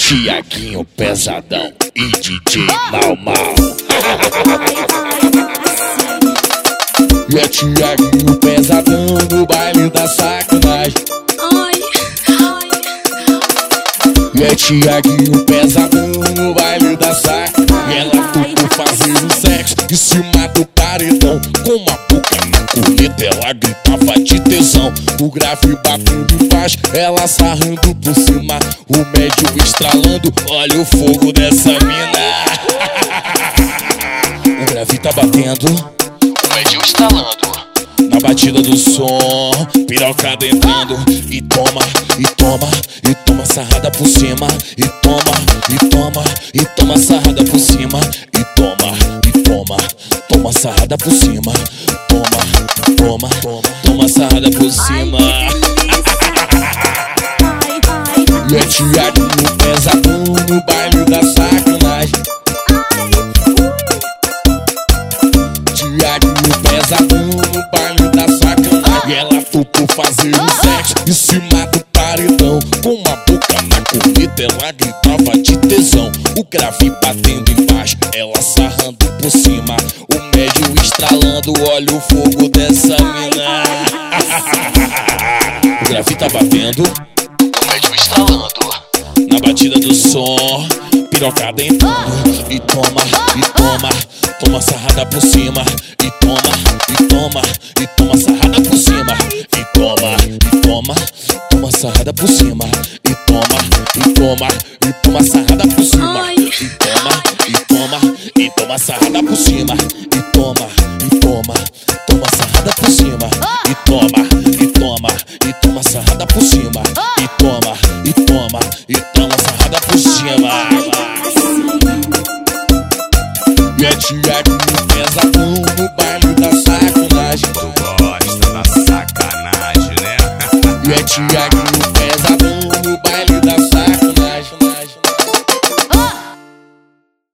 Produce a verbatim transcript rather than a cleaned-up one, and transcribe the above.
Tiaguinho Pesadão e D J Mal Mal. E é Tiaguinho Pesadão no baile da sacanagem. E é Tiaguinho Pesadão no baile da sacanagem. E ela topou fazer o sexo em cima do paredão. Com uma boca na coleta ela gritava de tesão. O grave batendo embaixo, ela sarrando por cima. O médio estralando, olha o fogo dessa mina. O grave tá batendo, o médio estralando. Na batida do som, pirocada entrando. E toma, e toma, e toma sarrada por cima. E toma, e toma, e toma sarrada por cima. E toma, e toma, toma sarrada por cima. Toma, toma, toma, toma sarrada por cima. E é Tiaguinho Pesadão no baile da sacanagem. Tiaguinho Pesadão no baile da sacanagem. E ela topou fazer o sexo em cima do paredão. Com uma boca na comida ela gritava de tesão. O grave batendo embaixo, ela sarrando por cima. O médio estralando, olha o fogo dessa mina. O grave tá batendo, o médio estralando. Na batida do som, pirocada entrando. E toma, e toma, toma sarrada por cima. E toma, e toma, e toma sarrada por cima. E toma, e toma, toma sarrada por cima. E toma, e toma, e toma sarrada por cima. E toma, e toma, e toma sarrada por cima. E toma, e toma, toma sarrada por cima. E toma, e toma, e toma sarrada por cima. E toma, e toma, e toma sarrada por cima. E é Tiaguinho